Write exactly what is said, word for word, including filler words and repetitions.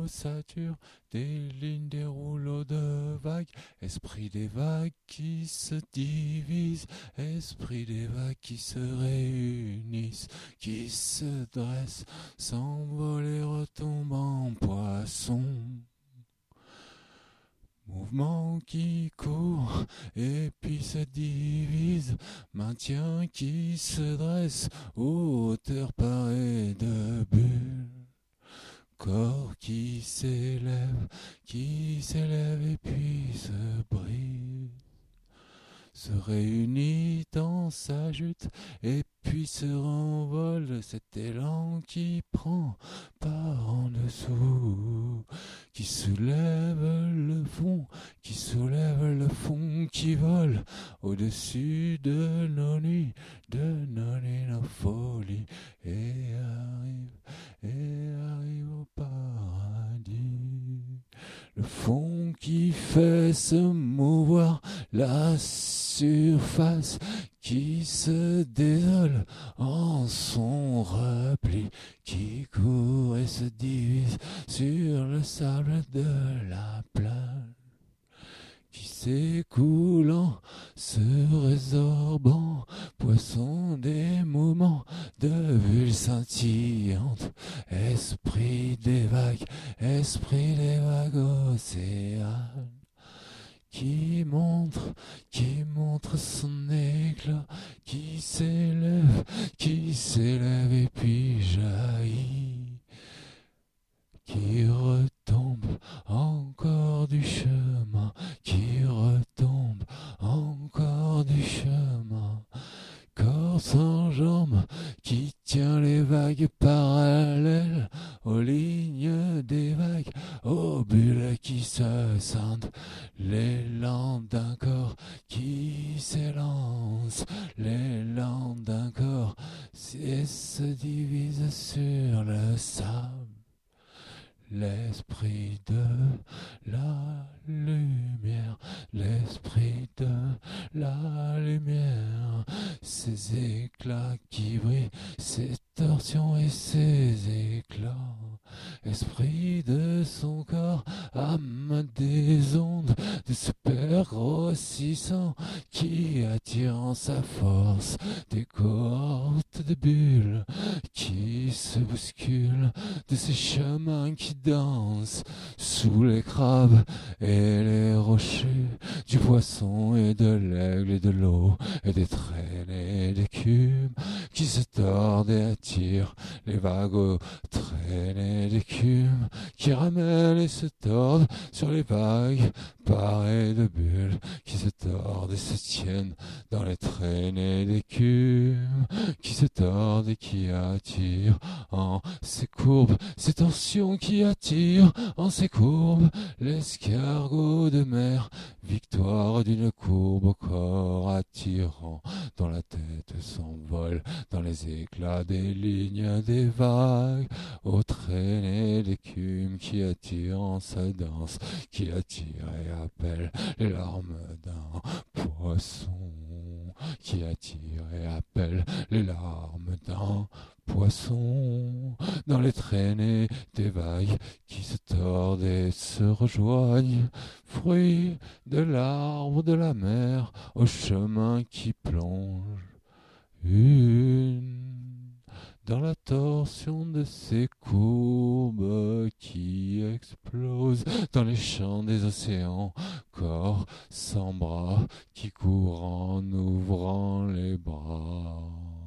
ossature, des lignes, des rouleaux de vagues, esprit des vagues qui se divisent, esprit des vagues qui se réunissent, qui se dressent, s'envolent et retombent en poisson. Mouvement qui court et puis se divise, maintien qui se dresse, hauteur parée de bulles. Corps qui s'élève, qui s'élève et puis se brise, se réunit dans sa jute et puis se renvole, cet élan qui prend par en dessous, qui soulève le fond, qui soulève le fond, qui vole au-dessus de nos nuits, de nos nuits, nos folies, et arrive, et arrive au paradis. Le fond qui fait se mouvoir la surface, qui se désole en son repli, qui court et se divise sur le sable de la plage, qui s'écoulant, se résorbant, poisson des mouvements de bulles scintillantes, esprit des vagues, esprit des vagues océanes, qui montre, qui montre son éclat, qui s'élève, qui s'élève et puis jaillit, qui retombe encore du chemin, qui retombe encore du chemin. Corps sans jambes qui tient les vagues parallèles aux lignes des vagues, aux bulles qui se scindent, l'élan d'un corps qui s'élance, l'élan d'un corps et se divise sur le sable. L'esprit de la lumière, l'esprit de la lumière, ces éclats qui brillent, ces torsions et ces éclats, esprit de son corps, âme des ondes, de ce père grossissant qui attire en sa force des cohortes de bulles qui se bousculent, de ces chemins qui dansent sous les crabes et les rochers, du poisson et de l'aigle et de l'eau et des traînées d'écume qui se tordent et attirent les vagues aux traînées d'écume qui ramènent et se tordent sur les vagues parées de bulles qui se tordent et se tiennent dans les traînées d'écume qui se tordent et qui attirent en ces courbes, ces tensions qui attirent en ces courbes l'escargot de mer, victoire d'une courbe au corps attirant, dont la tête s'envole dans les éclats des lignes des vagues, aux traînées d'écume qui attirent en sa danse, qui attire et appelle les larmes d'un poisson, qui attire et appelle les larmes d'un poisson, dans les traînées des vagues qui se tordent et se rejoignent, fruit de l'arbre de la mer au chemin qui plonge, une dans la torsion de ces courbes qui explosent dans les champs des océans, corps sans bras qui court en ouvrant les bras.